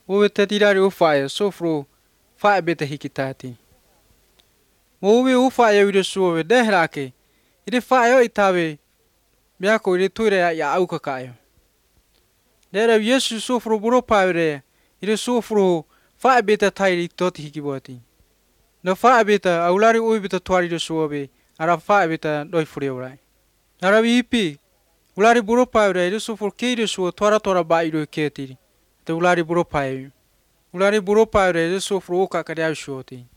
Uwe tatirari ufaya sofro fa beta hikitati. Uwe ufaya wide suwe dehrake. Ide fayo itawe biako ide tuire ya auka kayo. Dera Yesu sofro buro pawre. Ide sofro fa beta tairi tot hikiboti. Na fa beta aulari uwe beta tuari de suwe ara fa beta doi furiurai. Ara hipi ulari buro pawre ide sofro keide suwe tora ba ido ketiri. Te ulari buro pawre. Ulari buro pawre ide sofro oka kadi au shuoti.